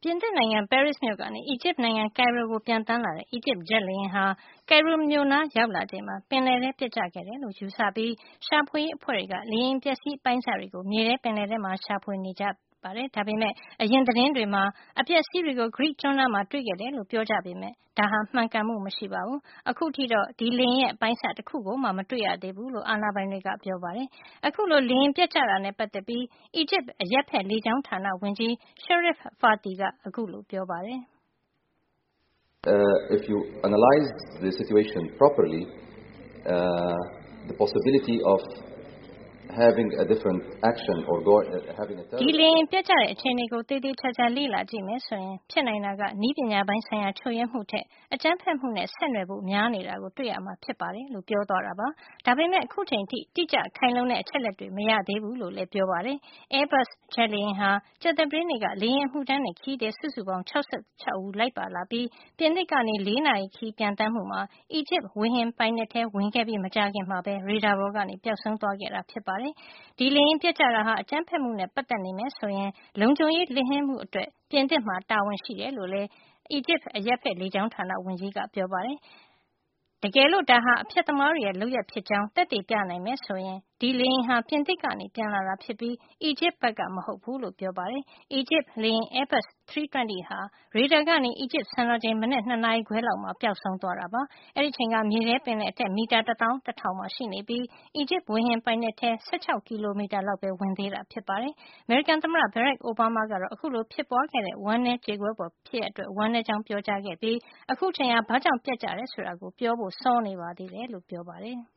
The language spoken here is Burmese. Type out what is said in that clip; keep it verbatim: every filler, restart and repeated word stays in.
ပြင်သစ်နိုင်ငံ ပဲရစ်မြို့ကနေ အီဂျစ်နိုင်ငံ ကိုင်ရိုကို ပျံသန်းလာတဲ့ အီဂျစ်ဂျက်လေယာဉ်ဟာ ကိုင်ရိုမြို့နားရောက်လာချိန်မှာ ပင်လယ်ထဲပျက်ကျခဲ့တယ်လို့ ယူဆပြီး ရှာဖွေရေးအဖွဲ့တွေက လေယာဉ် အပျက်အစီး အပိုင်းအစတွေကို မြေထဲပင်လယ်ထဲမှာ ရှာဖွေနေကြပါတယ်။ ဒါပေမယ့် အရင်သတင်းတွေမှာ အပျက်အစီးတွေကို ဂရိကျွန်းနားမှာ တွေ့ခဲ့တယ်လို့ ပြောကြပေမယ့် ဒါဟာ မှန်ကန်မှု မရှိပါဘူး။ အခုထိတော့ ဒီလေယာဉ်ရဲ့ အပိုင်းအစ တခုကိုမှ မတွေ့ရသေးဘူးလို့ အာဏာပိုင်တွေက ပြောပါတယ်။ အခုလို လေယာဉ်ပျက်ကျတာနဲ့ ပတ်သက်ပြီး အီဂျစ် အရပ်ဖက်လေကြောင်းဌာန ဝန်ကြီး Sherif Fothi က အခုလို ပြောပါတယ်။ "If you analyze the situation properly, uh, the possibility of having a different action or go having a terrorist ဒီလေယာဉ်ပျက်ကျတဲ့ အခြေအနေကို သေသေချာချာ လေ့လာကြည့်မယ်ဆိုရင် ဖြစ်နိုင်တာက နည်းပညာပိုင်းဆိုင်ရာ ချို့ယွင်းမှုထက် အကြမ်းဖက်မှုနဲ့ ဆက်နွယ်ဖို့ များနေတာကို တွေ့ရမှာ ဖြစ်ပါတယ်။" လို့ ပြောသွားတာပါ။ ဒါပေမယ့် အခုချိန်အထိ တိကျခိုင်လုံတဲ့ အချက်အလက်တွေ မရသေးဘူးလို့လည်း ပြောပါတယ်။ Airbus ဂျက်လေယာဉ်ဟာ ကြာသပတေးနေ့က လေယာဉ်အမှုထမ်းနဲ့ ခရီးသည် စုစုပေါင်း ၆၆ ဦး လိုက်ပါလာပြီး ပြင်သစ်ကနေ ၄ နာရီ ခရီးပျံသန်းမှုမှာ အီဂျစ်ဝေဟင်ပိုင်နက်ထဲ ဝင်ခဲ့ပြီး မကြာခင်မှာပဲ ရေဒါပေါ်ကနေ ပျောက်ဆုံးသွားခဲ့တာ ဖြစ်ပါတယ်။ ဒီလေယာဉ်ပျက်ကျတာဟာ အကြမ်းဖက်မှုနဲ့ ပတ်သက်နေမယ်ဆိုရင် လုံခြုံရေးလစ်ဟင်းမှုအတွက် ပြင်သစ်မှာ တာဝန်ရှိတယ်လို့လည်း အီဂျစ် အရပ်ဖက်လေကြောင်းဌာန ဝန်ကြီးက ပြောပါတယ်။ တကယ်လို့ ဒါဟာ အဖျက်သမားတွေရဲ့ လုပ်ရပ်ဖြစ်ကြောင်း သက်သေပြနိုင်မယ်ဆိုရင် ဒီလေယာဉ်ဟာ ပြင်သစ်ကနေ ပျံလာတာဖြစ်ပြီး အီဂျစ်ဘက်က မဟုတ်ဖူးလို့ ပြောပါတယ်။ အီဂျစ်လေယာဉ် Airbus ၃၂၀ ဟာ ရေဒါကနေ အီဂျစ်စံတော်ချိန် မနက် ၂ နာရီခွဲလောက်မှာ ပျောက်ဆုံးသွားတာပါ။ အဲဒီအချိန်က မြေထဲပင်လယ်အထက် မီတာ တသောင်း တထောင်မှာ ရှိနေပြီး အီဂျစ်ဝေဟင်ပိုင်နက်ထဲ ၁၆ ကီလိုမီတာလောက်ပဲ ဝင်သေးတာ ဖြစ်ပါတယ်။ အမေရိကန်သမ္မတ Barack Obama ကတော့ အခုလို ဖြစ်ပွားခဲ့တဲ့ ဝမ်းနည်းကြေကွဲဖွယ် ဖြစ်ရပ်အတွက် ဝမ်းနည်းကြောင်း ပြောကြားခဲ့ပြီး အခုအချိန်ဟာ ဘာကြောင့် ပျက်ကျတယ်ဆိုတာကို ပြောဖို့ စောနေပါသေးတယ်လို့ ပြောပါတယ်။